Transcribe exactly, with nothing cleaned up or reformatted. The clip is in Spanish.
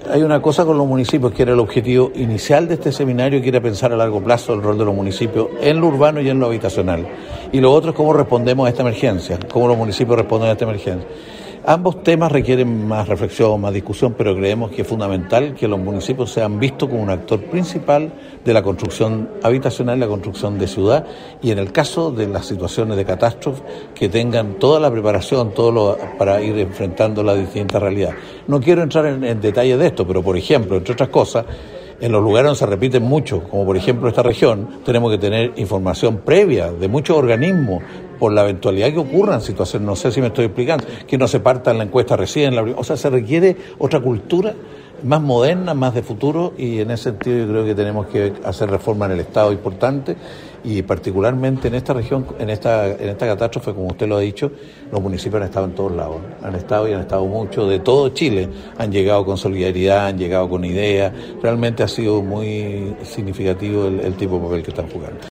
hay una cosa con los municipios que era el objetivo inicial de este seminario, que era pensar a largo plazo el rol de los municipios en lo urbano y en lo habitacional. Y lo otro es cómo respondemos a esta emergencia, cómo los municipios responden a esta emergencia. Ambos temas requieren más reflexión, más discusión, pero creemos que es fundamental que los municipios sean vistos como un actor principal de la construcción habitacional y la construcción de ciudad, y en el caso de las situaciones de catástrofe, que tengan toda la preparación, todo lo para ir enfrentando la distinta realidad. No quiero entrar en, en detalle de esto, pero por ejemplo, entre otras cosas, en los lugares donde se repiten mucho, como por ejemplo esta región, tenemos que tener información previa de muchos organismos por la eventualidad que ocurran situaciones, no sé si me estoy explicando, que no se parta en la encuesta recién, la, o sea, se requiere otra cultura más moderna, más de futuro, y en ese sentido yo creo que tenemos que hacer reformas en el Estado importantes, y particularmente en esta región, en esta en esta catástrofe, como usted lo ha dicho, los municipios han estado en todos lados, han estado y han estado mucho, de todo Chile, han llegado con solidaridad, han llegado con ideas, realmente ha sido muy significativo el, el tipo de papel que están jugando.